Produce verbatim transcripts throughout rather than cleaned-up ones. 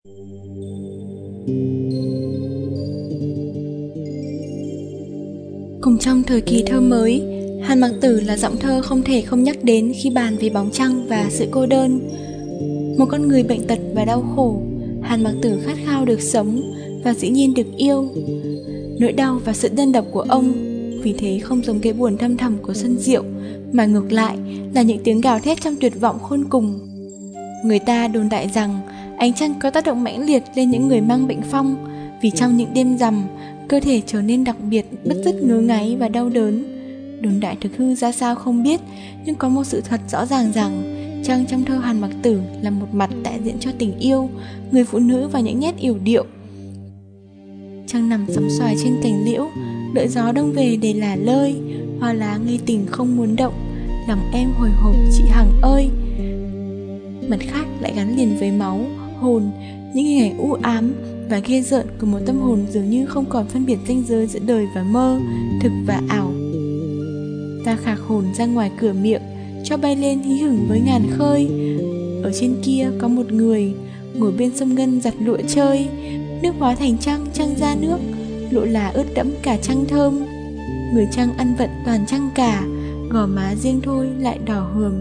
Cùng trong thời kỳ thơ mới, Hàn Mặc Tử là giọng thơ không thể không nhắc đến khi bàn về bóng trăng và sự cô đơn. Một con người bệnh tật và đau khổ, Hàn Mặc Tử khát khao được sống và dĩ nhiên được yêu. Nỗi đau và sự đơn độc của ông vì thế không giống cái buồn thâm thẳm của Xuân Diệu, mà ngược lại là những tiếng gào thét trong tuyệt vọng khôn cùng. Người ta đồn đại rằng ánh trăng có tác động mãnh liệt lên những người mang bệnh phong, vì trong những đêm rằm, cơ thể trở nên đặc biệt bứt rứt ngứa ngáy và đau đớn. Đồn đại thực hư ra sao không biết, nhưng có một sự thật rõ ràng rằng trăng trong thơ Hàn Mặc Tử là một mặt đại diện cho tình yêu, người phụ nữ và những nét yểu điệu. Trăng nằm sóng xoài trên cành liễu, đợi gió đông về để lả lơi, hoa lá ngây tình không muốn động, lòng em hồi hộp chị Hằng ơi. Mặt khác lại gắn liền với máu, hồn, những hình ảnh u ám và ghê rợn của một tâm hồn dường như không còn phân biệt ranh giới giữa đời và mơ, thực và ảo. Ta khạc hồn ra ngoài cửa miệng, cho bay lên hí hửng với ngàn khơi. Ở trên kia có một người ngồi bên sông Ngân giặt lụa chơi, nước hóa thành trăng, trăng ra nước, lụa là ướt đẫm cả trăng thơm. Người trăng ăn vận toàn trăng cả, gò má riêng thôi lại đỏ hườm.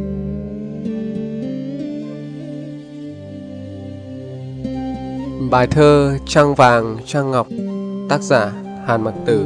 Bài thơ Trăng Vàng Trăng Ngọc, tác giả Hàn Mặc Tử.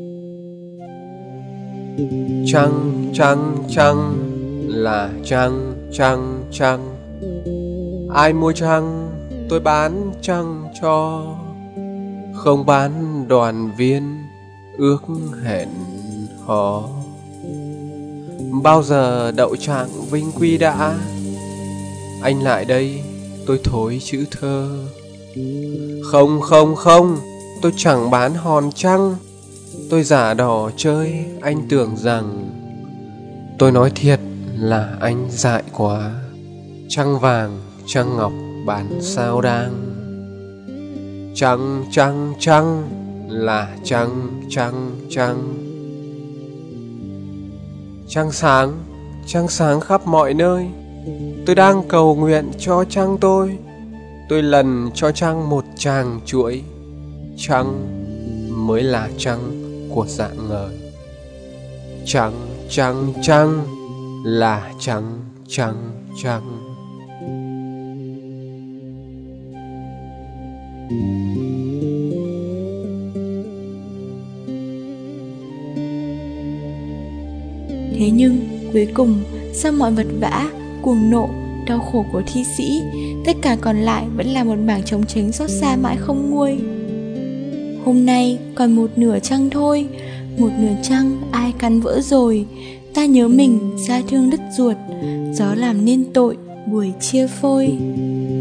Trăng, trăng, trăng là trăng, trăng, trăng. Ai mua trăng, tôi bán trăng cho. Không bán đoàn viên, ước hẹn hò. Bao giờ đậu trạng vinh quy đã, anh lại đây, tôi thối chữ thơ. Không, không, không, tôi chẳng bán hòn trăng. Tôi giả đò chơi, anh tưởng rằng. Tôi nói thiệt là anh dại quá. Trăng vàng, trăng ngọc bán sao đang. Trăng, trăng, trăng là trăng, trăng, trăng. Trăng sáng, trăng sáng khắp mọi nơi. Tôi đang cầu nguyện cho trăng tôi. Tôi lần cho trăng một tràng chuỗi. Trăng mới là trăng của dạng ngời. Trăng, trăng, trăng là trăng, trăng, trăng. Thế nhưng cuối cùng, sau mọi vật vã, cuồng nộ, đau khổ của thi sĩ, tất cả còn lại vẫn là một mảng trống tránh xót xa mãi không nguôi. Hôm nay còn một nửa trăng thôi, một nửa trăng ai cắn vỡ rồi. Ta nhớ mình xa thương đứt ruột, gió làm nên tội buổi chia phôi.